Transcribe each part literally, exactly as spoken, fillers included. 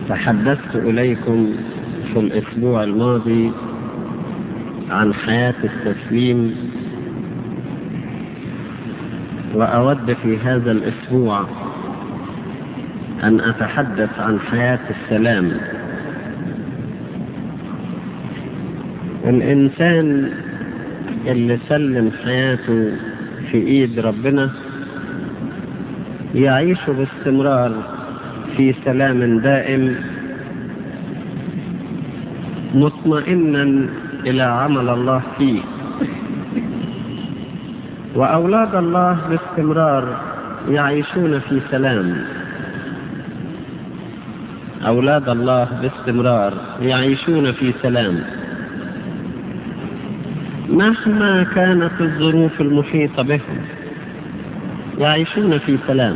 تحدثت إليكم في الأسبوع الماضي عن حياة التسليم، وأود في هذا الأسبوع أن أتحدث عن حياة السلام. الإنسان اللي سلم حياته في إيد ربنا يعيش باستمرار في سلام دائم، مطمئنا إلى عمل الله فيه. وأولاد الله باستمرار يعيشون في سلام. أولاد الله باستمرار يعيشون في سلام مهما كانت الظروف المحيطة بهم، يعيشون في سلام.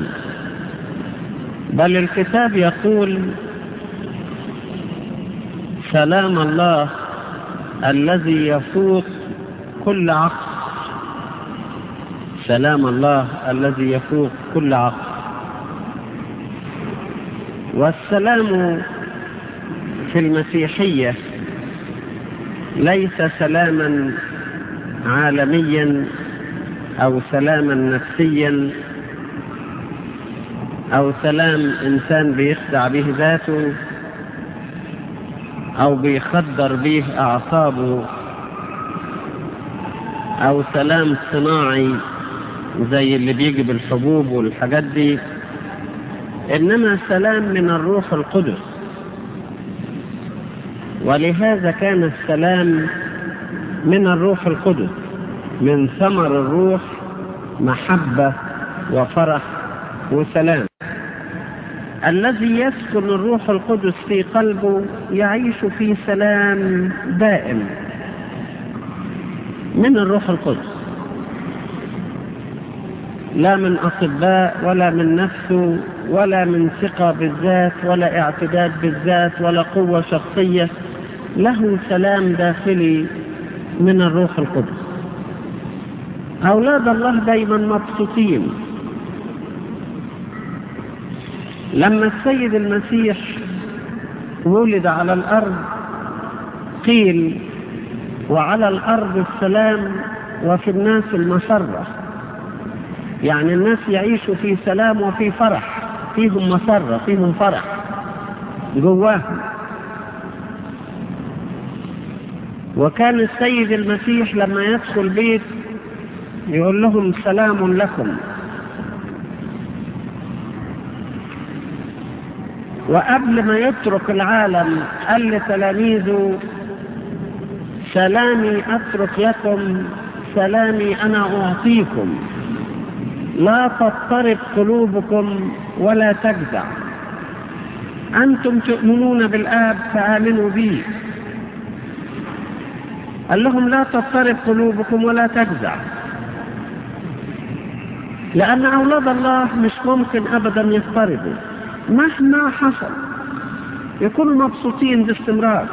بل الكتاب يقول: سلام الله الذي يفوق كل عقل. سلام الله الذي يفوق كل عقل. والسلام في المسيحية ليس سلاما عالميا أو سلاما نفسيا أو سلام إنسان بيخدع به ذاته أو بيخدر به أعصابه أو سلام صناعي زي اللي بيجي بالحبوب والحاجات دي، إنما سلام من الروح القدس. ولهذا كان السلام من الروح القدس، من ثمر الروح محبة وفرح وسلام. الذي يسكن الروح القدس في قلبه يعيش في سلام دائم من الروح القدس، لا من أطباء ولا من نفسه ولا من ثقة بالذات ولا اعتداد بالذات ولا قوة شخصية. له سلام داخلي من الروح القدس. أولاد الله دايما مبسوطين. لما السيد المسيح ولد على الأرض قيل: وعلى الأرض السلام وفي الناس المسرة. يعني الناس يعيشوا في سلام وفي فرح، فيهم مسرة، فيهم فرح جواهم. وكان السيد المسيح لما يدخل بيت يقول لهم: سلام لكم. وقبل ما يترك العالم قال لتلاميذه: سلامي أترك لكم، سلامي أنا أعطيكم، لا تضطرب قلوبكم ولا تجزع. أنتم تؤمنون بالآب فآمنوا بي. قال لهم: لا تضطرب قلوبكم ولا تجزع، لأن أولاد الله مش ممكن أبدا يضطربوا مهما حصل، يكونوا مبسوطين باستمرار.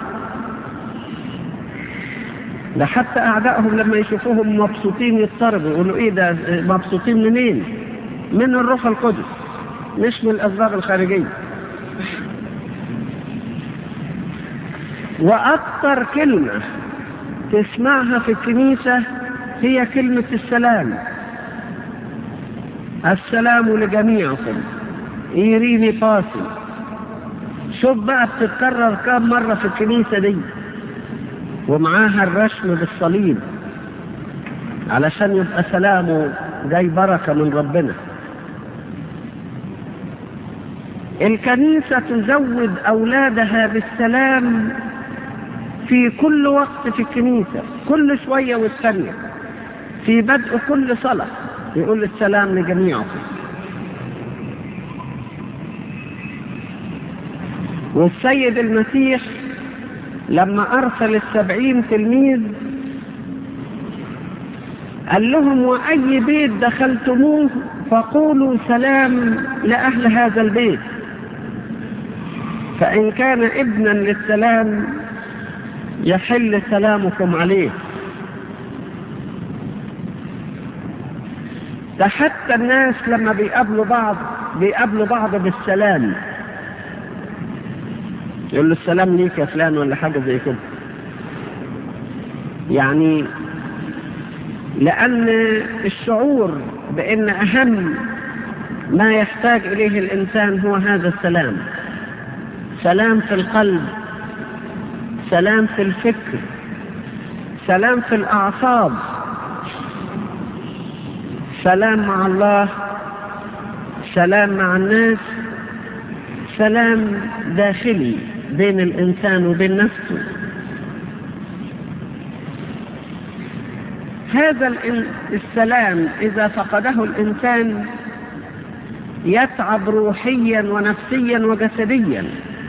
ده حتى أعدائهم لما يشوفوهم مبسوطين يضطربوا، يقولوا: إيه ده، مبسوطين منين؟ من الروح القدس، مش من الأسباب الخارجية. وأكثر كلمة تسمعها في الكنيسة هي كلمة السلام. السلام لجميعكم، إيريني باسي. شوف بقى بتتكرر كام مرة في الكنيسة دي، ومعاها الرسم بالصليب علشان يبقى سلامه جاي بركة من ربنا. الكنيسة تزود أولادها بالسلام في كل وقت في الكنيسة، كل شوية والثانية، في بدء كل صلاة يقول: السلام لجميعكم. والسيد المسيح لما أرسل السبعين تلميذ قال لهم: وأي بيت دخلتموه فقولوا سلام لأهل هذا البيت، فإن كان ابنا للسلام يحل سلامكم عليه. ده حتى الناس لما بيقابلوا بعض بيقابلوا بعض بالسلام. يقول له السلام ليك يا فلان ولا حاجة زي كده. يعني لأن الشعور بأن أهم ما يحتاج إليه الإنسان هو هذا السلام، سلام في القلب، سلام في الفكر، سلام في الأعصاب، سلام مع الله، سلام مع الناس، سلام داخلي بين الإنسان وبين نفسه. هذا السلام إذا فقده الإنسان يتعب روحيا ونفسيا وجسديا.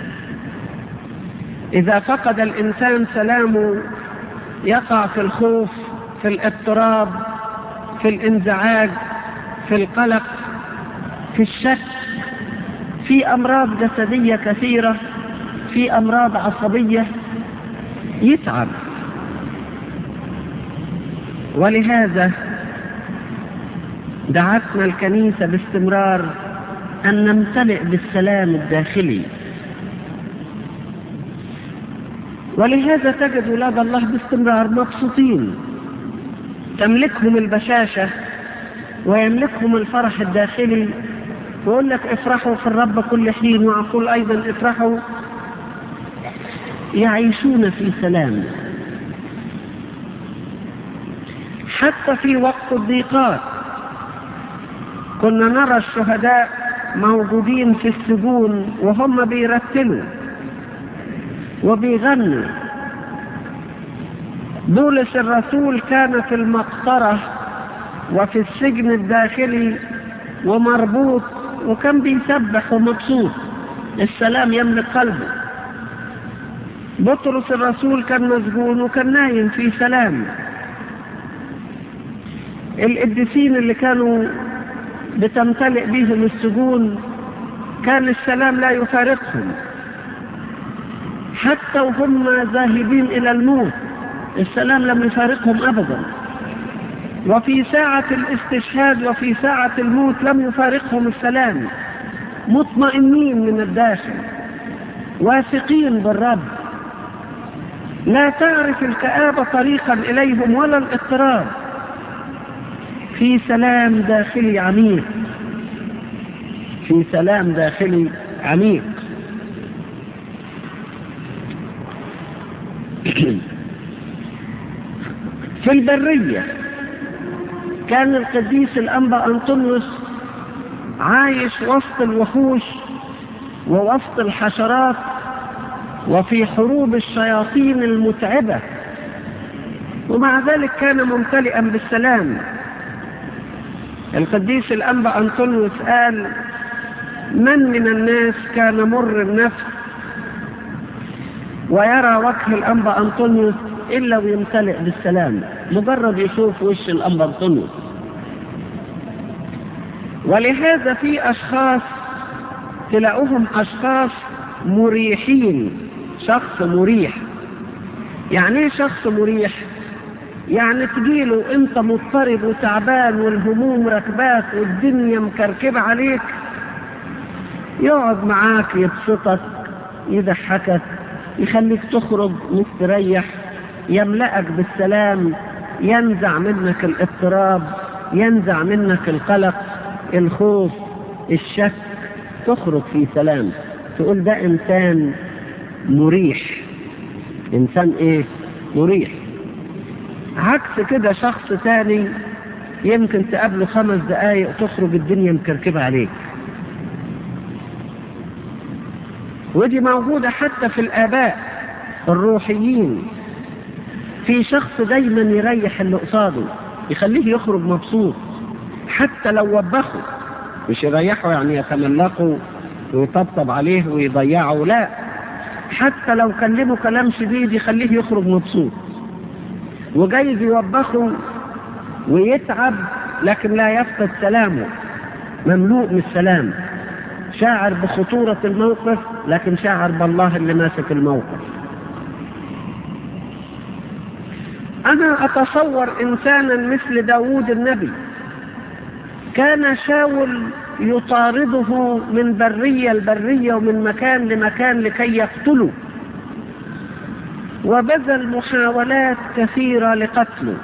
إذا فقد الإنسان سلامه يقع في الخوف، في الاضطراب، في الانزعاج، في القلق، في الشك، في أمراض جسدية كثيرة، في أمراض عصبية، يتعب. ولهذا دعتنا الكنيسة باستمرار أن نمتلئ بالسلام الداخلي. ولهذا تجد أولاد الله باستمرار مبسوطين، تملكهم البشاشة ويملكهم الفرح الداخلي، ويقول لك افرحوا في الرب كل حين وأقول أيضا افرحوا. يعيشون في سلام حتى في وقت الضيقات. كنا نرى الشهداء موجودين في السجون وهم بيرتلوا وبيغنوا. بولس الرسول كان في المقطرة وفي السجن الداخلي ومربوط وكان بيسبح ومبسوط، السلام يملك قلبه. بطرس الرسول كان مسجون وكان نايم في سلام. القديسين اللي كانوا بتمتلئ بهم السجون كان السلام لا يفارقهم، حتى وهم ذاهبين إلى الموت السلام لم يفارقهم أبدا. وفي ساعة الاستشهاد وفي ساعة الموت لم يفارقهم السلام، مطمئنين من الداخل، واثقين بالرب، لا تعرف الكآبة طريقا إليهم ولا الاضطراب، في سلام داخلي عميق، في سلام داخلي عميق. في البرية كان القديس الأنبا أنطونيوس عايش وسط الوحوش ووسط الحشرات وفي حروب الشياطين المتعبة، ومع ذلك كان ممتلئا بالسلام. القديس الأنبا أنطونيوس قال: من من الناس كان مر النفس ويرى وجه الأنبا أنطونيوس إلا ويمتلئ بالسلام، مجرد يشوف وش الأنبا أنطونيوس. ولهذا في أشخاص تلاقوهم أشخاص مريحين، شخص مريح. يعني ايه شخص مريح؟ يعني تجيله انت مضطرب وتعبان والهموم ركباك والدنيا مكركبة عليك، يقعد معاك يبسطك يضحكك يخليك تخرج مستريح، يملأك بالسلام، ينزع منك الاضطراب، ينزع منك القلق، الخوف، الشك، تخرج في سلام. تقول ده انسان مريح، انسان ايه؟ مريح. عكس كده شخص ثاني يمكن تقابله خمس دقايق تخرج الدنيا مكركبة عليك. ودي موجودة حتى في الآباء الروحيين. في شخص دايما يريح اللي قصاده، يخليه يخرج مبسوط حتى لو وبخه، مش يريحه يعني يتملقه ويطبطب عليه ويضيعه، لا، حتى لو كلمه كلام شديد يخليه يخرج مبسوط. وجايز يوبخه ويتعب لكن لا يفقد سلامه، مملوء من السلام، شاعر بخطورة الموقف لكن شاعر بالله اللي ماسك الموقف. أنا أتصور إنسانا مثل داود النبي، كان شاول يطارده من برية لبرية ومن مكان لمكان لكي يقتله، وبذل محاولات كثيرة لقتله،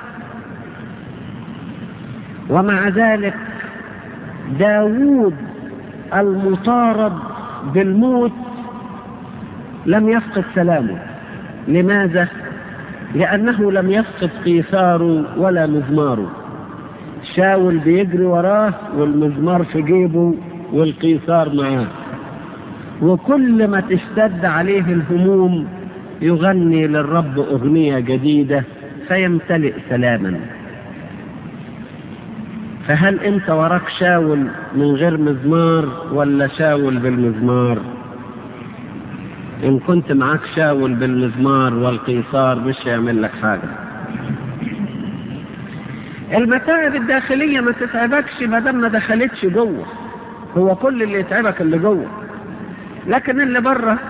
ومع ذلك داوود المطارد بالموت لم يفقد سلامه. لماذا؟ لأنه لم يفقد قيثاره ولا مزماره. شاول بيجري وراه والمزمار في جيبه والقيثار معاه، وكل ما تشتد عليه الهموم يغني للرب أغنية جديدة فيمتلئ سلاما. فهل انت وراك شاول من غير مزمار ولا شاول بالمزمار؟ ان كنت معاك شاول بالمزمار والقيثار مش هيعمل لك حاجة. المتاعب الداخلية ما تتعبكش ما دام ما دخلتش جوه، هو كل اللي يتعبك اللي جوه، لكن اللي بره.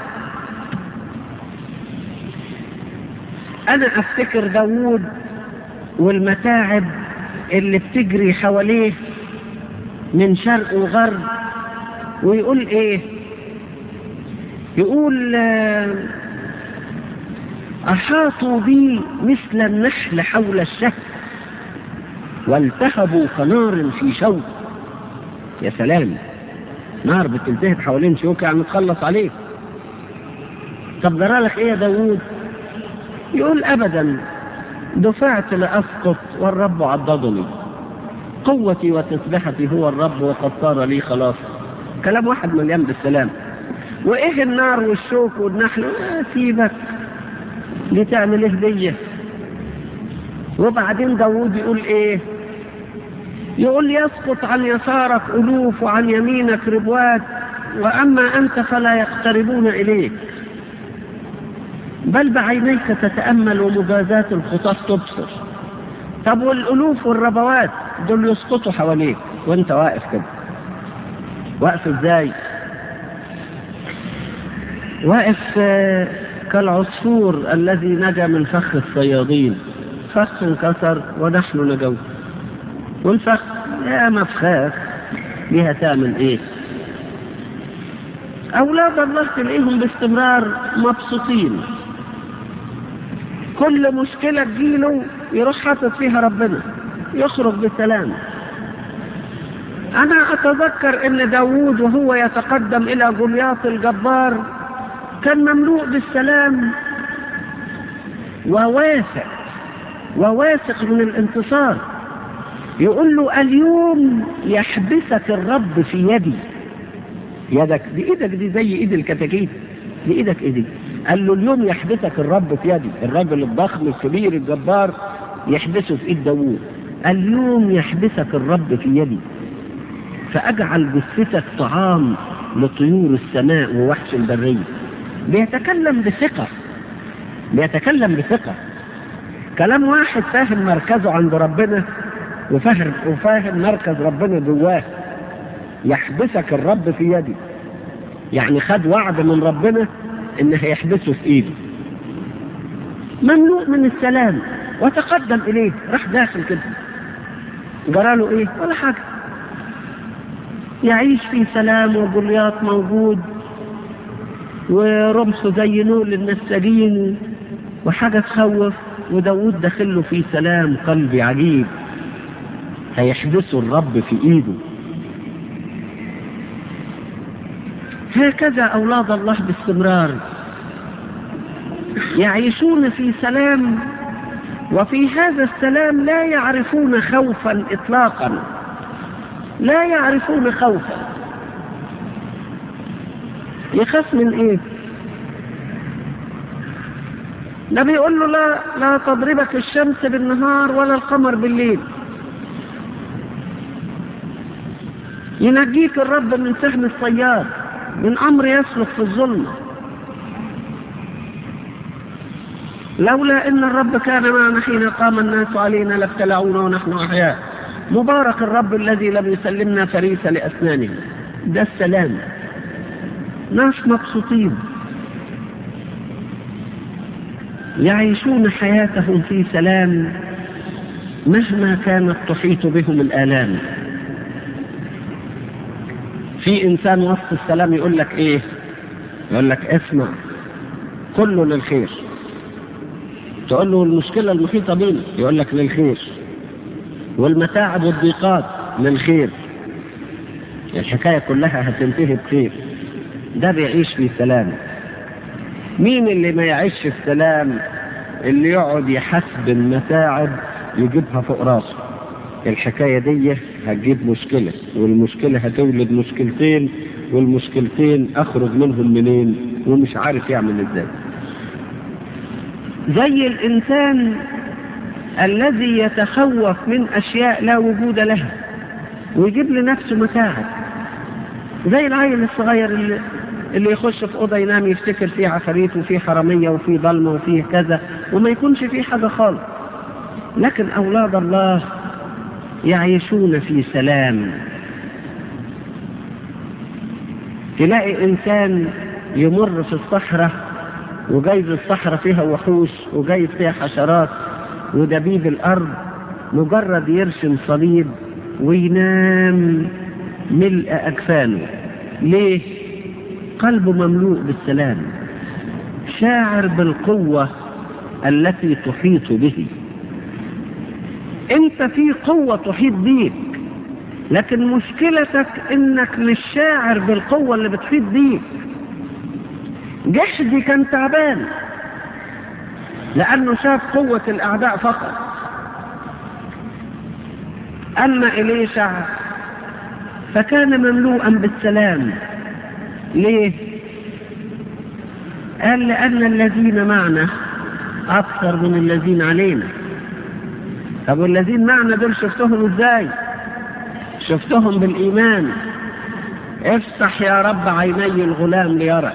انا افتكر داوود والمتاعب اللي بتجري حواليه من شرق وغرب، ويقول ايه؟ يقول احاطوا بي مثل النحل حول الشهد والتهبوا كنار في شوك. يا سلام، نار بتلتهب حوالين شوك يعني تخلص عليك. طب جرالك ايه يا داوود؟ يقول ابدا، دفعت لأسقط والرب عضدني، قوتي وتسبحتي هو الرب وقد صار لي خلاص. كلام واحد مليان بالسلام. وايه النار والشوك والنحل؟ آه سيبك، دي تعمل ايه دي؟ وبعدين داوود يقول ايه؟ يقول يسقط عن يسارك ألوف وعن يمينك ربوات، وأما أنت فلا يقتربون إليك، بل بعينيك تتأمل ومجازات الخطاة تبصر. طب والألوف والربوات دول يسقطوا حواليك وانت واقف كده. واقف ازاي؟ واقف كالعصفور الذي نجا من فخ الصيادين، فخ انكسر ونحن نجوت، والفخ يا مفخاخ ليها تعمل ايه؟ اولاد الله تلاقيهم باستمرار مبسوطين، كل مشكلة تجيله يروح حاطط فيها ربنا يخرج بسلام. انا اتذكر ان داوود وهو يتقدم الى جولياث الجبار كان مملوء بالسلام وواثق وواثق من الانتصار. يقول له اليوم يحبسك الرب في يدي. يدك دي ايدك دي زي ايد الكتاكيت، دي ايدك ايدي. قال له اليوم يحبسك الرب في يدي. الراجل الضخم الكبير الجبار يحبسه في ايد داوود. اليوم يحبسك الرب في يدي فاجعل جثتك طعام لطيور السماء ووحش البرية. بيتكلم بثقة، بيتكلم بثقة. كلام واحد فاهم مركزه عند ربنا وفاهم وفاهم مركز ربنا جواه. يحبسك الرب في يدي، يعني خد وعد من ربنا انه هيحبسه في ايده. مملوء من السلام وتقدم اليه، راح داخل كده. جراله ايه؟ ولا حاجة، يعيش في سلام وجولياث موجود ورمسه زي نول النساجين وحاجة تخوف، وداود داخله في سلام قلبي عجيب. هيحبسه الرب في ايده. هكذا أولاد الله باستمرار يعيشون في سلام، وفي هذا السلام لا يعرفون خوفا إطلاقا، لا يعرفون خوفا. يخاف من إيه؟ لا بيقول له لا لا تضربك الشمس بالنهار ولا القمر بالليل. ينجيك الرب من سهم الصياد، من أمر يسلك في الظلمة. لولا إن الرب كان معنا حين قام الناس علينا لابتلعونا ونحن أحياء. مبارك الرب الذي لم يسلمنا فريسة لأسنانه. ده السلام. ناس مبسوطين يعيشون حياتهم في سلام مهما كانت تحيط بهم الآلام. في إنسان وسط السلام يقول لك إيه؟ يقول لك اسمع كله للخير. تقول له المشكلة المحيطة بينا، يقول لك للخير، والمتاعب والضيقات للخير، الحكاية كلها هتنتهي بخير. ده بيعيش في سلام. مين اللي ما يعيش في السلام؟ اللي يقعد يحسب المتاعب يجيبها فوق راسه. الحكاية دي هتجيب مشكلة، والمشكلة هتولد مشكلتين، والمشكلتين أخرج منهم منين ومش عارف يعمل ازاي. زي الإنسان الذي يتخوف من أشياء لا وجود لها ويجيب لنفسه متاعب، زي العيل الصغير اللي, اللي يخش في أوضة ينام يفتكر فيه عفاريت وفيه حرامية وفيه ظلمة وفيه كذا وما يكونش فيه حاجة خالص. لكن أولاد الله يعيشون في سلام. تلاقي إنسان يمر في الصحراء وجايز الصحراء فيها وحوش وجايز فيها حشرات ودبيب الأرض، مجرد يرسم صليب وينام ملء أكفانه. ليه؟ قلبه مملوء بالسلام، شاعر بالقوة التي تحيط به. انت في قوة تحيط بيك، لكن مشكلتك انك مش شاعر بالقوة اللي بتحيط بيك. جحدي كان تعبان لانه شاف قوة الاعداء فقط، اما إليشع فكان مملوءا بالسلام. ليه؟ قال لأن الذين معنا أكثر من الذين علينا. طب والذين معنا دول شفتهم ازاي؟ شفتهم بالإيمان. افتح يا رب عيني الغلام ليرى.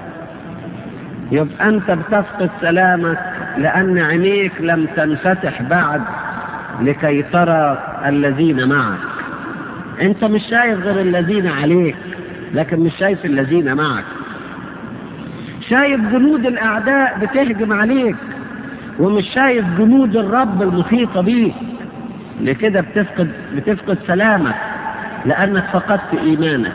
يبقى أنت بتفقد سلامك لأن عينيك لم تنفتح بعد لكي ترى الذين معك. أنت مش شايف غير الذين عليك، لكن مش شايف الذين معك. شايف جنود الأعداء بتهجم عليك ومش شايف جنود الرب المحيطة بيك. لكده بتفقد بتفقد سلامك لأنك فقدت إيمانك.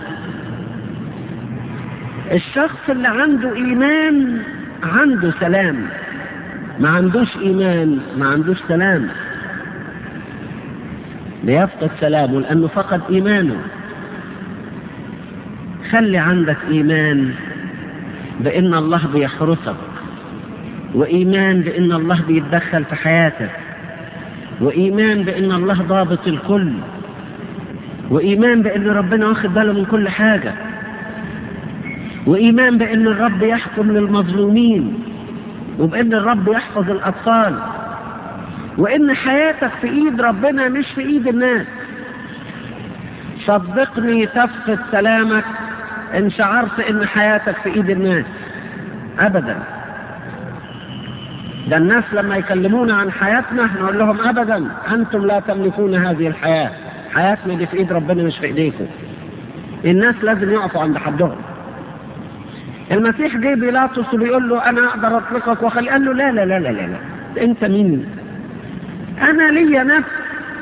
الشخص اللي عنده إيمان عنده سلام، ما عندوش إيمان ما عندوش سلام. ليفقد سلامه لأنه فقد إيمانه. خلي عندك إيمان بأن الله بيحرسك، وإيمان بأن الله بيتدخل في حياتك، وإيمان بأن الله ضابط الكل، وإيمان بأن ربنا واخد باله من كل حاجة، وإيمان بأن الرب يحكم للمظلومين، وبأن الرب يحفظ الأطفال، وإن حياتك في إيد ربنا مش في إيد الناس. صدقني تفقد سلامك إن شعرت إن حياتك في إيد الناس. أبدا. ده الناس لما يكلمونا عن حياتنا نقول لهم أبدا، أنتم لا تملكون هذه الحياة، حياتنا دي في إيد ربنا مش في إيديكم. الناس لازم يقفوا عند حدهم. المسيح جه بيلاطس وبيقول له أنا أقدر أطلقك وخلي، قال له لا لا لا لا لا, لا. أنت مين؟ أنا لي نفس،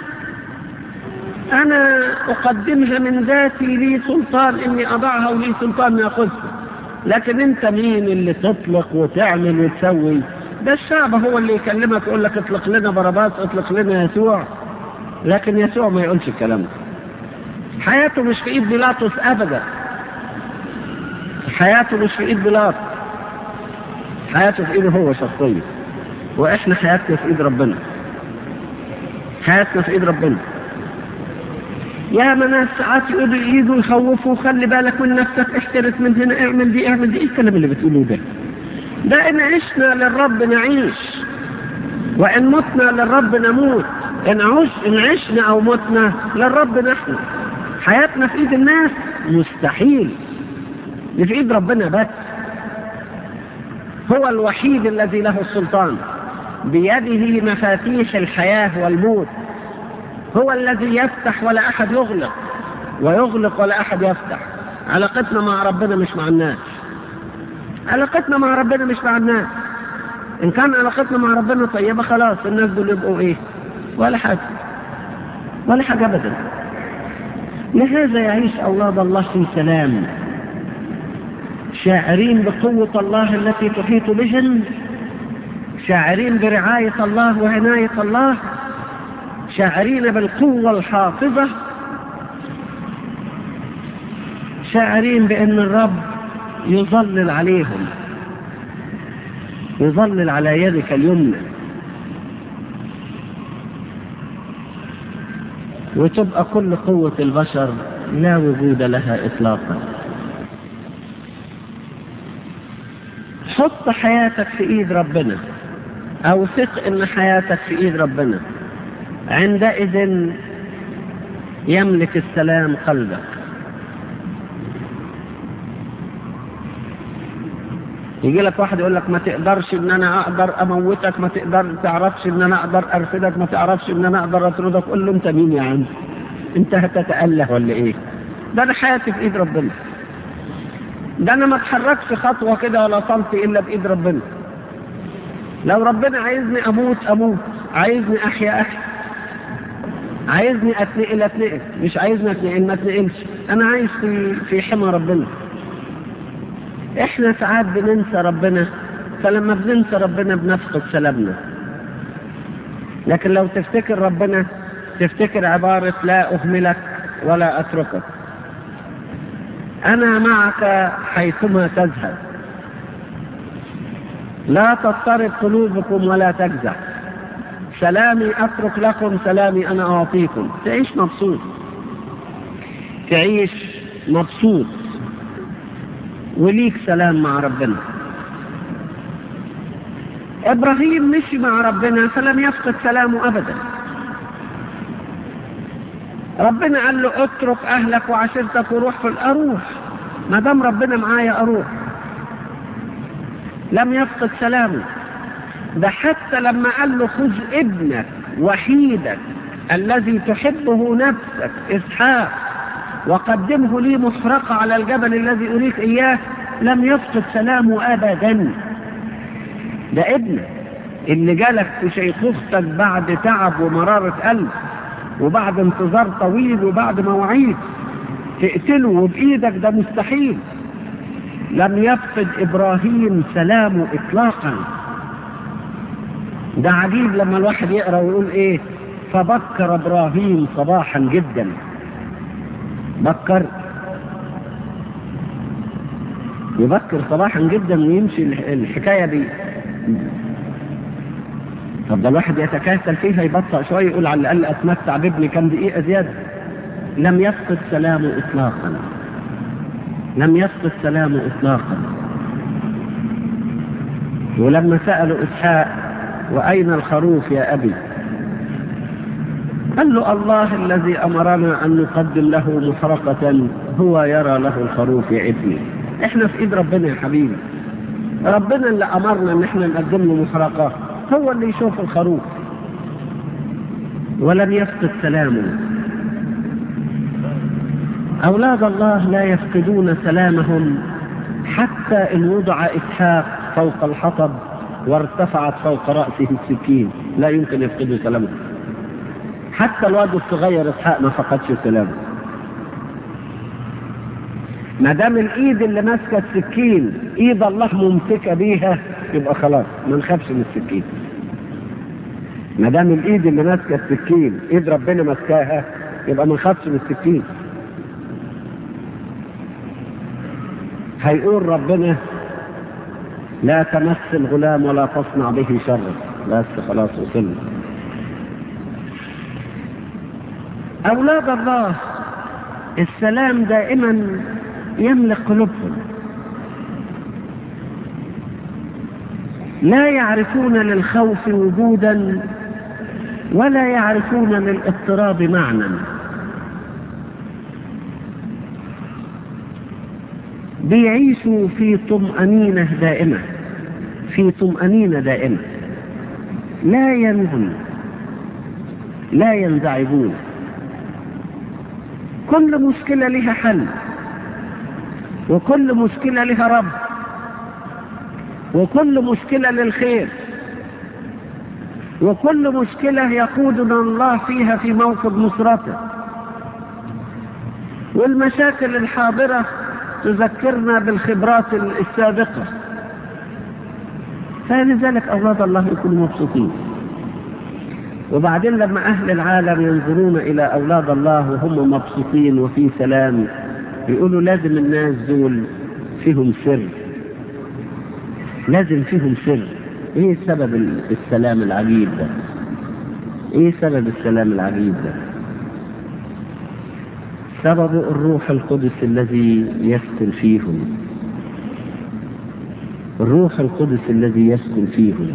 أنا أقدمها من ذاتي، لي سلطان إني أضعها ولي سلطان يأخذها. لكن أنت مين اللي تطلق وتعمل وتسوي؟ ده الشعب هو اللي يكلمك يقول لك اطلق لنا بarabbas، اطلق لنا يسوع. لكن يسوع ما يقولش الكلام ده. حياته مش في إيد بيلاطس أبدا. حياته مش في إيد بيلاطس، حياته في إيده هو شخصيا. وإحنا حياتنا في إيد ربنا، حياتنا في إيد ربنا. يا ناس ساعات يقولوا يجوا يخوفوا خلي بالك من نفسك، احترس من هنا، اعمل دي اعمل دي. ايه الكلام اللي بتقولوه ده؟ ده إن عشنا للرب نعيش، وإن متنا للرب نموت. إن, عش إن عشنا أو متنا للرب نحن. حياتنا في إيد الناس مستحيل، دي في إيد ربنا بس. هو الوحيد الذي له السلطان، بيده مفاتيح الحياة والموت. هو الذي يفتح ولا أحد يغلق، ويغلق ولا أحد يفتح. علاقتنا مع ربنا مش مع الناس. علاقتنا مع ربنا مش مع الناس. إن كان علاقتنا مع ربنا طيبة خلاص الناس دول يبقوا إيه؟ ولا حاجة، ولا حاجة أبدا. لهذا يعيش أولاد الله في سلام، شاعرين بقوة الله التي تحيط بهم، شاعرين برعاية الله وعناية الله، شاعرين بالقوة الحافظة، شاعرين بأن الرب يظلل عليهم، يظلل على يدك اليمنى، وتبقى كل قوة البشر لا وجود لها إطلاقا. حط حياتك في إيد ربنا، أو ثق إن حياتك في إيد ربنا، عندئذ يملك السلام قلبك. يجي لك واحد يقول لك ما تقدرش ان انا اقدر اموتك، ما تقدر تعرفش ان انا اقدر ارفدك، ما تعرفش ان انا اقدر اطردك. قول له انت مين يا عم؟ انت هتتأله ولا ايه؟ ده انا حياتي في ايد ربنا، ده انا ما اتحركش خطوه كده ولا صمت الا بايد ربنا. لو ربنا عايزني اموت اموت، عايزني احيا احيا، عايزني اتنقل اتنقل، مش عايزني اتنقل ما اتنقلش. انا عايز في في حمى ربنا. احنا ساعات بننسى ربنا، فلما بننسى ربنا بنفقد سلامنا. لكن لو تفتكر ربنا تفتكر عبارة لا أهملك ولا أتركك، أنا معك حيثما تذهب، لا تضطرب قلوبكم ولا تجزع، سلامي أترك لكم سلامي أنا أعطيكم. تعيش مبسوط، تعيش مبسوط وليك سلام مع ربنا. إبراهيم مشي مع ربنا فلم يفقد سلامه أبدا. ربنا قال له اترك أهلك وعشيرتك وروح في الأروح، ما دام ربنا معايا أروح. لم يفقد سلامه. ده حتى لما قال له خذ ابنك وحيدك الذي تحبه نفسك إسحاق وقدمه لي محرقة على الجبل الذي أريك إياه، لم يفقد سلامه أبدا. ده ابنك اللي جالك في شيخوختك بعد تعب ومرارة قلب وبعد انتظار طويل وبعد مواعيد، تقتله وبإيدك، ده مستحيل. لم يفقد إبراهيم سلامه إطلاقا. ده عجيب لما الواحد يقرأ ويقول إيه، فبكر إبراهيم صباحا جدا. بكر يبكر صباحا جدا ويمشي الحكاية دي. طب ده الواحد يتكاسل فيها، يبطأ شوية يقول على الأقل أتمتع بابني كم دقيقة زيادة. لم يفقد سلامه إطلاقا، لم يفقد سلامه إطلاقا. ولما سألوا إسحاق وأين الخروف يا أبي، قال له الله الذي أمرنا أن نقدم له محرقة هو يرى له الخروف يا ابني. احنا في ايد ربنا يا حبيبي، ربنا اللي أمرنا ان احنا نقدم له محرقة، هو اللي يشوف الخروف. ولم يفقد سلامه. أولاد الله لا يفقدون سلامهم حتى إن وضع إسحاق فوق الحطب وارتفعت فوق رأسه السكين، لا يمكن يفقدوا سلامهم. حتى الواد الصغير إسحاق ما فقدش سلامه. ما دام الإيد اللي ماسكة السكين إيد الله ممسكة بيها، يبقى خلاص ما نخافش من السكين. ما دام الإيد اللي ماسكة السكين إيد ربنا ماسكاها، يبقى ما نخافش من السكين. هيقول ربنا لا تمس الغلام ولا تصنع به شر، بس خلاص وصلنا. أولاد الله السلام دائما يملك قلوبهم، لا يعرفون للخوف وجودا ولا يعرفون للاضطراب معنى. بيعيشوا في طمأنينة دائمة، في طمأنينة دائمة، لا ينهون لا ينزعجون. كل مشكلة لها حل، وكل مشكلة لها رب، وكل مشكلة للخير، وكل مشكلة يقودنا الله فيها في موقف نصرته. والمشاكل الحاضرة تذكرنا بالخبرات السابقة. فلذلك أولاد الله يكونوا مبسوطين. وبعدين لما أهل العالم ينظرون إلى أولاد الله وهم مبسوطين وفي سلام، يقولوا لازم الناس دول فيهم سر، لازم فيهم سر. ايه سبب السلام العجيب ده؟ ايه سبب السلام العجيب ده؟ سبب الروح القدس الذي يسكن فيهم، الروح القدس الذي يسكن فيهم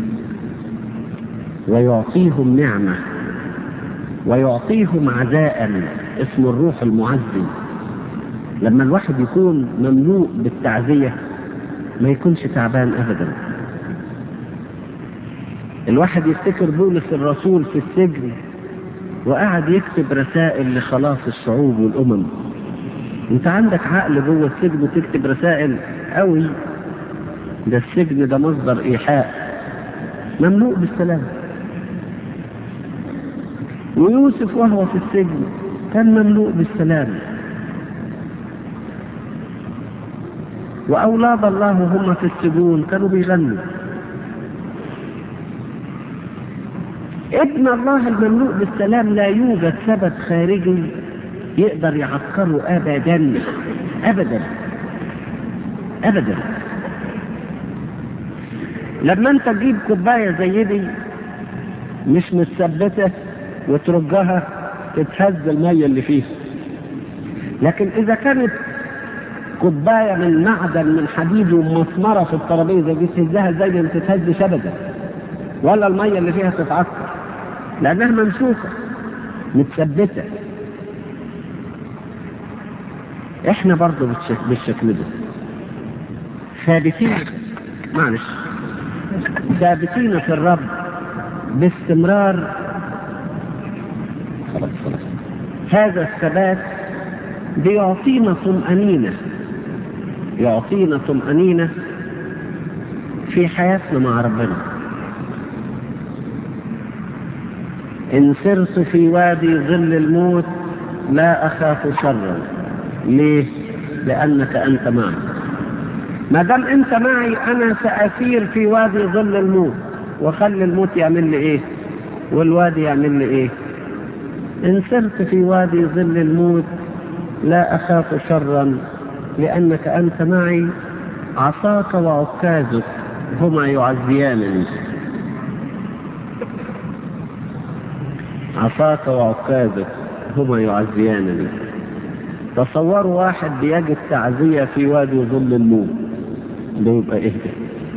ويعطيهم نعمة ويعطيهم عزاء اسمه الروح المعزي. لما الواحد يكون مملوء بالتعزية ما يكونش تعبان أبدا. الواحد يفتكر بولس الرسول في السجن وقعد يكتب رسائل لخلاص الشعوب والأمم. انت عندك عقل جوه السجن تكتب رسائل قوي؟ ده السجن ده مصدر إيحاء، مملوء بالسلام. ويوسف وهو في السجن كان مملوء بالسلام. وأولاد الله هم في السجون كانوا بيغنوا. ابن الله المملوء بالسلام لا يوجد سبب خارجي يقدر يعكره أبدا أبدا أبدا. لما انت تجيب كوباية زي دي مش متثبتة وترجها تتهز المية اللي فيها، لكن إذا كانت كوباية من معدن من حديد ومسمرة في الترابيزة دي تهزها زي ما تتهزش أبدا، ولا المية اللي فيها تتعكر، لأنها ممسوكة متثبتة. احنا برضو بالشكل ده ثابتين، معلش ثابتين في الرب باستمرار. خلاص خلاص. هذا الثبات بيعطينا طمأنينة، يعطينا طمأنينة في حياتنا مع ربنا. إن سرت في وادي ظل الموت لا أخاف شرا. ليه؟ لأنك أنت معي. ما دام أنت معي أنا سأسير في وادي ظل الموت، وخلي الموت يعمل لي إيه والوادي يعمل لي إيه. إن سرت في وادي ظل الموت لا أخاف شرا لأنك أنت معي، عصاك وعكازك هما يعزيانني. عصاك وعكازك هما يعزيانني. تصوروا واحد بيجد تعزية في وادي ظل الموت، ده يبقى ايه ده؟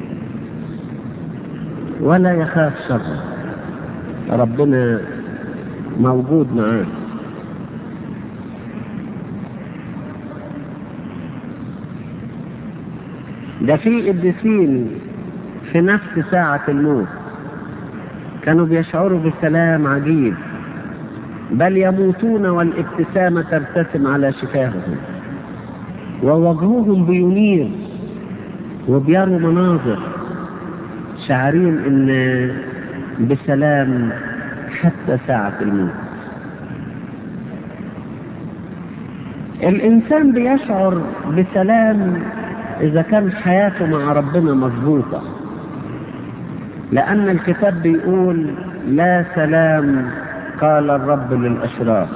ولا يخاف شر، ربنا موجود معاه. ده في قديسين في نفس ساعة الموت كانوا بيشعروا بسلام عجيب، بل يموتون والابتسامة ترتسم على شفاههم ووجههم بينير وبيروا مناظر، شعرين ان بسلام حتى ساعة الموت. الإنسان بيشعر بسلام إذا كان حياته مع ربنا مضبوطة، لأن الكتاب بيقول لا سلام قال الرب للأشرار.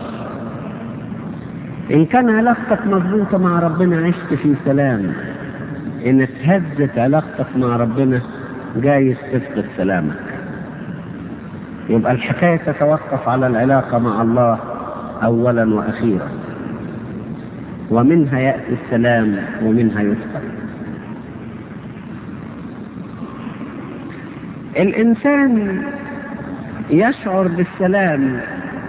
إن كان علاقتك مضبوطة مع ربنا عشت في سلام، إن اتهزت علاقتك مع ربنا جايز تفقد سلامك. يبقى الحكاية تتوقف على العلاقة مع الله أولا وأخيرا، ومنها يأتي السلام ومنها يفقد. الإنسان يشعر بالسلام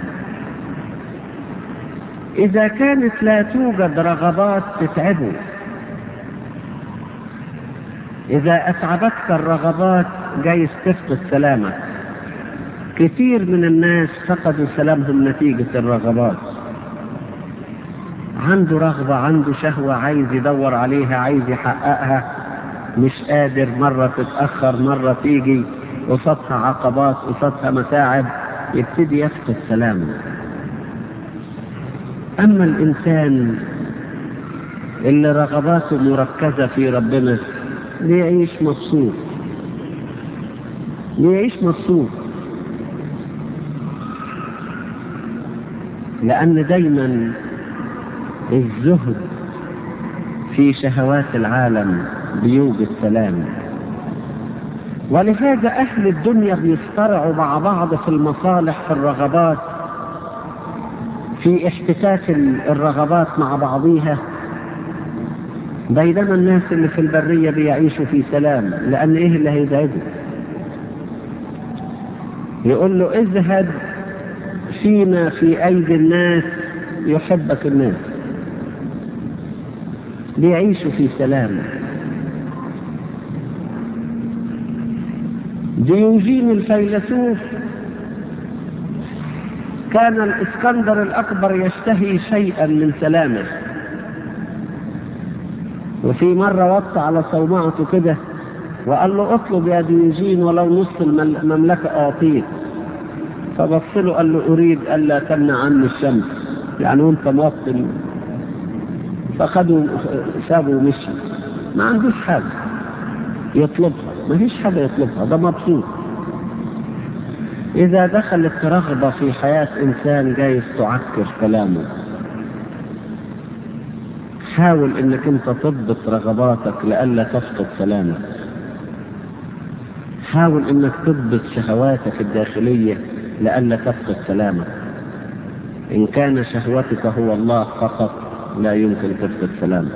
إذا كانت لا توجد رغبات تتعبه. إذا أتعبتك الرغبات جايز تفقد سلامك. كثير من الناس فقدوا سلامهم نتيجة الرغبات. عنده رغبة، عنده شهوة عايز يدور عليها، عايز يحققها، مش قادر، مرة تتأخر مرة تيجي، قصادها عقبات، قصادها متاعب، يبتدي يفقد سلامه. أما الإنسان اللي رغباته مركزة في ربنا بيعيش مبسوط، بيعيش مبسوط، لأن دايما الزهد في شهوات العالم بيوجد سلام. ولهذا أهل الدنيا بيصطرعوا مع بعض في المصالح، في الرغبات، في احتكاك الرغبات مع بعضها، بينما الناس اللي في البرية بيعيشوا في سلام. لأن إيه اللي هيزعجه؟ يقول له اذهب فيما في أيدي الناس يحبك الناس. بيعيشوا في سلام. ديوجين الفيلسوف كان الإسكندر الأكبر يشتهي شيئا من سلامه، وفي مرة وقت على صومعته كده وقال له اطلب يا ديوجين ولو نص المملكة أعطيك. فبص له قال له أريد ألا تمنع عني الشمس، يعني وانت موطن. فخدوا سابوا ومشي، ما عندوش حاجة يطلبها، ما فيش حاجة يطلبها، ده مبسوط. إذا دخلت رغبة في حياة إنسان جايز تعكر كلامه. حاول إنك أنت تضبط رغباتك لئلا تفقد سلامك. حاول إنك تضبط شهواتك الداخلية لئلا تفقد سلامك. إن كان شهوتك هو الله فقط لا يمكن تفقد سلامك.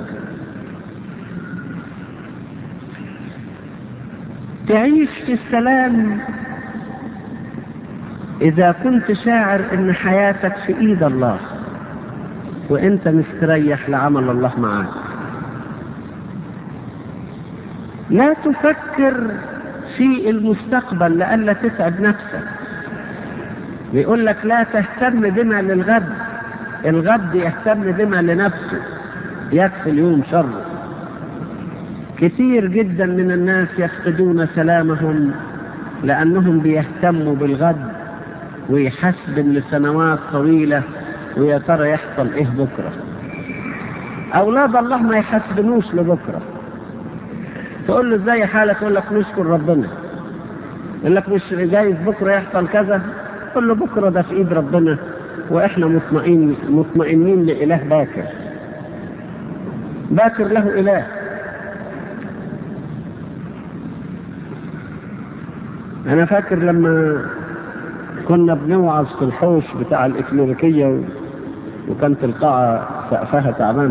تعيش في السلام إذا كنت شاعر إن حياتك في إيد الله وإنت مستريح لعمل الله معاك. لا تفكر في المستقبل لئلا تتعب نفسك. بيقول لك لا تهتم بما للغد، الغد يهتم بما لنفسه، يكفي اليوم شره. كثير جدا من الناس يفقدون سلامهم لأنهم بيهتموا بالغد ويحسب لسنوات طويلة ويا ترى يحصل ايه بكرة. أولاد الله ما يحسبنوش لبكرة. تقول له ازاي حالك؟ يقول لك نشكر ربنا. يقول لك مش جايز بكرة يحصل كذا، تقول له بكرة ده في ايد ربنا واحنا مطمئنين مطمئنين لإله باكر. باكر له إله. أنا فاكر لما كنا بنوعظ في الحوش بتاع الإكليريكية وكانت القاعة سقفها تعبان،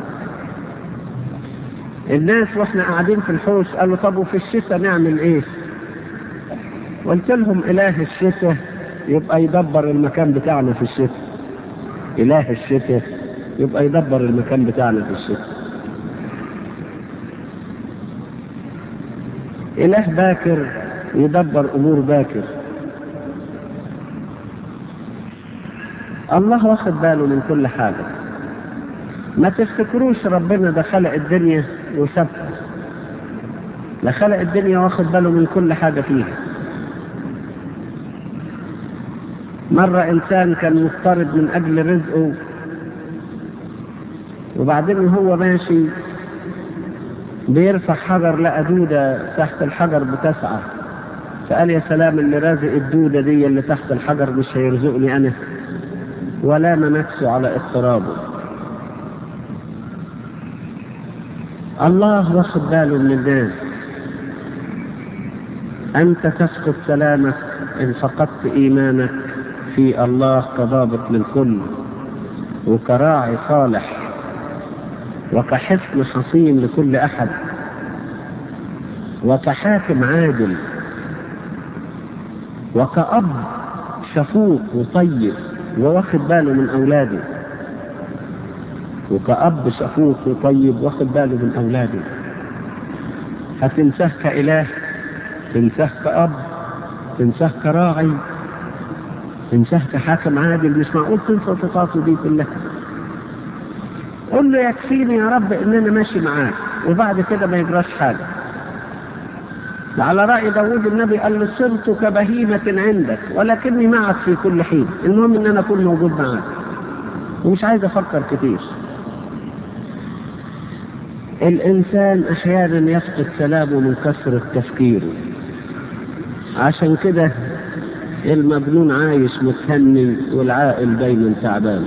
الناس واحنا قاعدين في الحوش قالوا طب وفي الشتاء نعمل ايه؟ قلت لهم إله الشتاء يبقى يدبر المكان بتاعنا في الشتاء. إله الشتاء يبقى يدبر المكان بتاعنا في الشتاء. إله باكر يدبر أمور باكر. الله واخد باله من كل حاجة. ما تفتكروش ربنا ده خلق الدنيا وسابها، لا، خلق الدنيا واخد باله من كل حاجة فيها. مرة إنسان كان مضطرب من أجل رزقه، وبعدين هو ماشي بيرفع حجر لقى دودة تحت الحجر بتسعى، فقال يا سلام اللي رازق الدودة دي اللي تحت الحجر مش هيرزقني أنا، ولام نفسه على اضطرابه. الله واخد باله من الناس. أنت تفقد سلامك إن فقدت إيمانك في الله كضابط للكل وكراعي صالح وكحصن حصين لكل أحد وكحاكم عادل وكأب شفوق وطيب وواخد باله من أولاده، وكأب شفوق وطيب واخد باله من أولاده. هتنساه كإله، تنساه كأب، تنساه كراعي، تنساه كحاكم عادل. مش معقول تنسى صفاته دي كلها. قل له يكفيني يا رب ان انا ماشي معاك وبعد كده ما يجراش حاجه. على رأي داود النبي قال له صرت كبهيمة عندك ولكني معك في كل حين. المهم ان انا اكون موجود معاك ومش عايز افكر كتير. الإنسان أحيانا يفقد سلامه من كثرة تفكيره، عشان كده المجنون عايش متهني والعاقل دايما تعبان.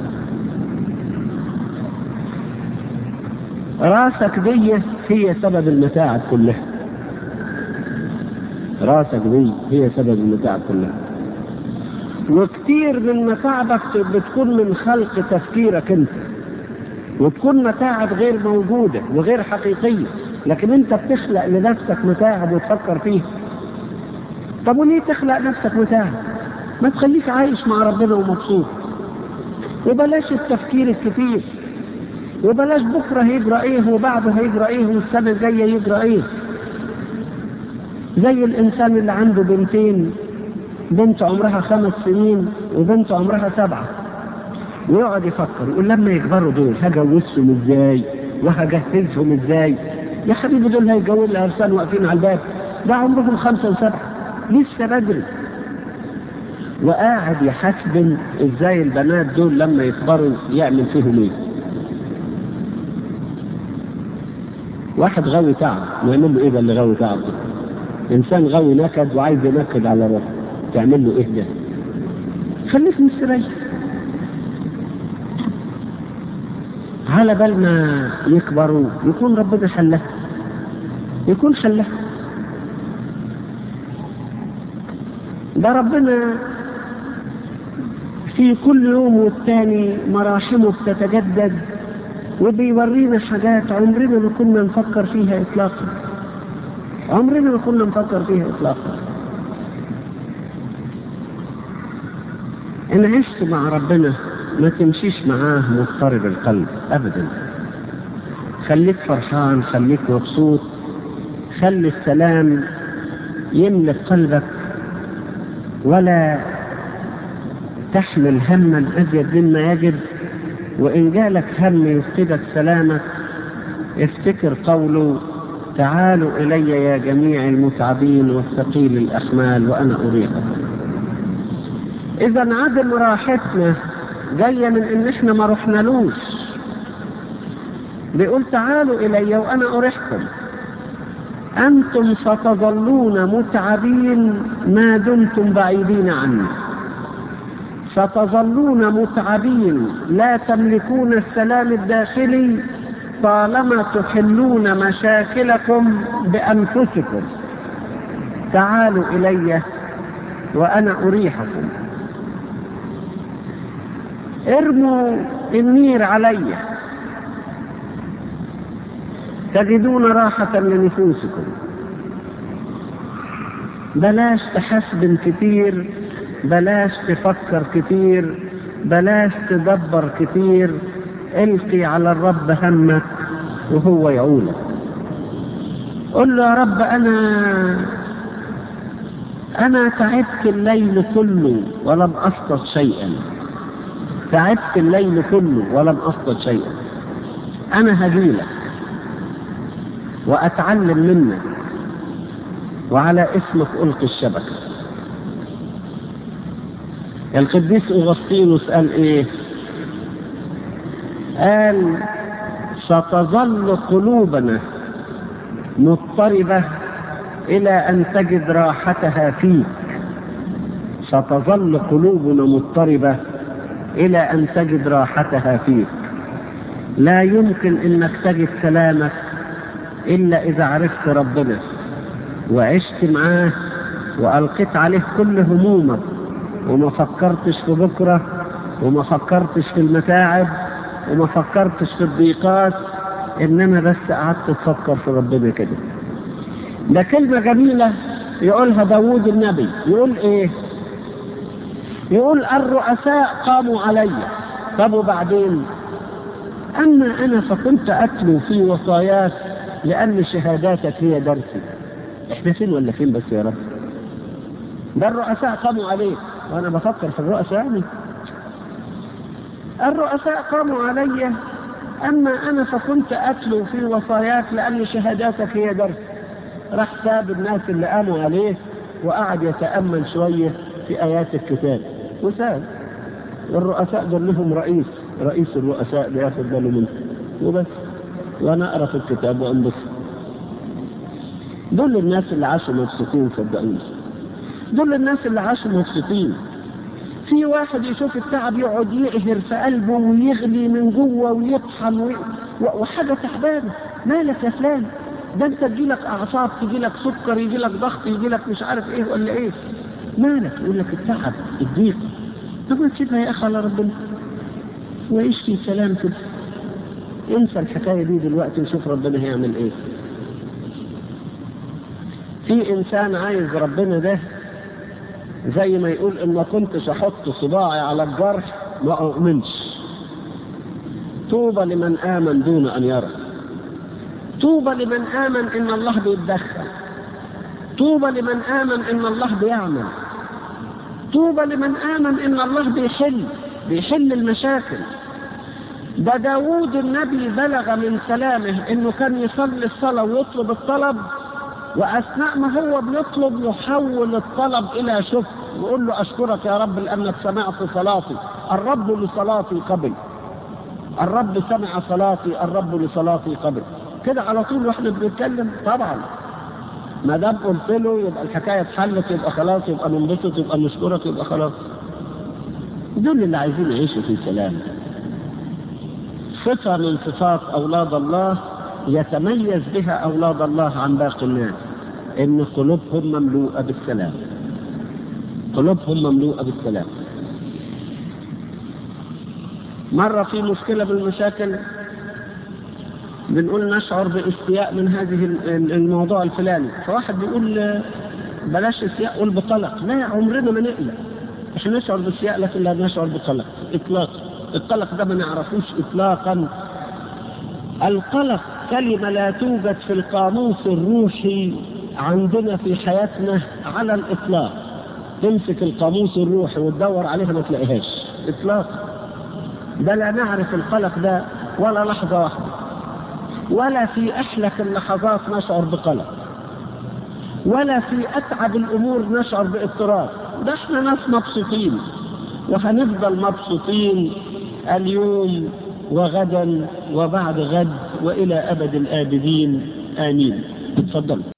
راسك دي هي سبب المتاعب كلها، راسك دي هي سبب المتاعب كلها، وكتير من متاعبك بتكون من خلق تفكيرك انت، وتكون متاعب غير موجودة وغير حقيقية، لكن انت بتخلق لنفسك متاعب وتفكر فيه. طب وليه تخلق نفسك متاعب؟ ما تخليك عايش مع ربنا ومبسوط، وبلاش التفكير الكتير، وبلاش بكرة هيجرى ايه وبعده هيجرى ايه والسنة الجاية يجرى ايه. زي الانسان اللي عنده بنتين، بنت عمرها خمس سنين وبنت عمرها سبعة، ويقعد يفكر يقول لما يكبروا دول هجوزهم ازاي وهجهزهم ازاي. يا حبيبي دول هيجوزوا الارسال واقفين على الباب، ده عمرهم خمسة وسبعة لسه بدري. وقاعد يحسبن ازاي البنات دول لما يكبروا يعمل فيهم ايه. واحد غاوي تعب نعمل له ايه ده اللي غاوي تعب؟ انسان غاوي نكد وعايز ينكد على روحه، تعمل له ايه ده؟ خليك مستريح على بال ما يكبروا يكون ربنا حلها، يكون حلها. ده ربنا في كل يوم والتاني مراحمه بتتجدد، وبيورينا حاجات عمرنا ما كنا نفكر فيها اطلاقا، عمرنا ما كنا نفكر فيها اطلاقا. ان عشت مع ربنا ما تمشيش معاه مضطرب القلب ابدا، خليك فرحان، خليك مبسوط، خلي السلام يملك قلبك، ولا تحمل هما ازيد مما يجب. وان جالك هم يفقدك سلامك افتكر قوله تعالوا الي يا جميع المتعبين والثقيل الاحمال وانا اريحكم. اذا عدم راحتنا جايه من ان احنا ما رحنالوش. بيقول تعالوا الي وانا اريحكم، انتم ستظلون متعبين ما دمتم بعيدين عني، ستظلون متعبين لا تملكون السلام الداخلي طالما تحلون مشاكلكم بانفسكم. تعالوا الي وانا اريحكم. ارموا النير علي تجدون راحة لنفوسكم. بلاش تحسبن كتير، بلاش تفكر كتير، بلاش تدبر كتير، القي على الرب همك وهو يعولك. قل له يا رب انا انا تعبت الليل كله ولم اصطد شيئا، تعبت الليل كله ولم اصطد شيئا، انا هجيلك واتعلم منك وعلى اسمك القي الشبكه. القديس أغسطينوس قال ايه؟ قال ستظل قلوبنا مضطربة الى ان تجد راحتها فيك. ستظل قلوبنا مضطربة الى ان تجد راحتها فيك. لا يمكن انك تجد سلامك الا اذا عرفت ربنا وعشت معاه والقيت عليه كل همومك، وما فكرتش في بكرة، وما فكرتش في المتاعب، وما فكرتش في الضيقات، انما بس قعدت تفكر في ربنا كده. ده كلمة جميلة يقولها داوود النبي. يقول ايه؟ يقول الرؤساء قاموا علي. طب وبعدين؟ اما انا فكنت اتلو في وصاياك لان شهاداتك هي درسي. احنا فين ولا فين بس يا رب؟ ده الرؤساء قاموا عليك وانا بفكر في الرؤساء. يعني الرؤساء قاموا علي، اما انا فكنت اتلو في وصاياك لان شهاداتك هي درس. راح ساب الناس اللي قاموا عليه وقعد يتامل شويه في ايات الكتاب وساب. الرؤساء دول لهم رئيس، رئيس الرؤساء بياخد باله منه وبس. وأنا أقرأ في الكتاب وأنبسط. دول الناس اللي عاشوا مبسوطين، صدقوني، دول الناس اللي عاشوا مبسوطين. في واحد يشوف التعب يقعد يقهر في قلبه ويغلي من جوه ويطحن وي... وحاجة تعبانة. مالك يا فلان؟ ده انت تجيلك اعصاب، تجيلك سكر، يجيلك ضغط، يجيلك مش عارف ايه ولا ايه. مالك؟ يقول لك التعب، الضيق. طب ما تسيبها يا اخي على ربنا وعيش في سلام كده. انسى الحكاية دي دلوقتي وشوف ربنا هيعمل ايه. في انسان عايز ربنا ده زي ما يقول ان ما كنتش احط صباعي على الجرح ما اؤمنش. طوبى لمن امن دون ان يرى. طوبى لمن امن ان الله بيتدخل. طوبى لمن امن ان الله بيعمل. طوبى لمن امن ان الله بيحل بيحل المشاكل. ده داوود النبي بلغ من كلامه انه كان يصلي الصلاة ويطلب الطلب، واثناء ما هو بيطلب يحول الطلب الى شكر، ويقول له اشكرك يا رب لانك سمعت صلاتي. الرب لصلاتي قبل. الرب سمع صلاتي، الرب لصلاتي قبل. كده على طول واحنا بنتكلم. طبعا ما دام قلت له يبقى الحكايه اتحلت، يبقى خلاص، يبقى ننبسط، يبقى نشكرك، يبقى خلاص. دول اللي عايزين يعيشوا في سلام. صفه من صفات اولاد الله يتميز بها اولاد الله عن باقي الناس، ان قلوبهم مملوءه بالسلام. قلوبهم مملوءه بالسلام. مره في مشكله بالمشاكل بنقول نشعر باستياء من هذه الموضوع الفلاني، فواحد بيقول بلاش استياء، قول بقلق. لا، عمرنا ما نقلق عشان نشعر باستياء، لكن لا نشعر بقلق اطلاقا. القلق ده ما نعرفوش اطلاقا. القلق كلمة لا توجد في القاموس الروحي عندنا في حياتنا على الإطلاق. تمسك القاموس الروحي وتدور عليها ما تلاقيهاش إطلاقا. ده لا نعرف القلق ده ولا لحظة واحدة، ولا في أحلك اللحظات نشعر بقلق، ولا في أتعب الأمور نشعر باضطراب. ده احنا ناس مبسوطين وهنفضل مبسوطين اليوم وغدا وبعد غد وإلى أبد الآبدين. آمين. اتفضل.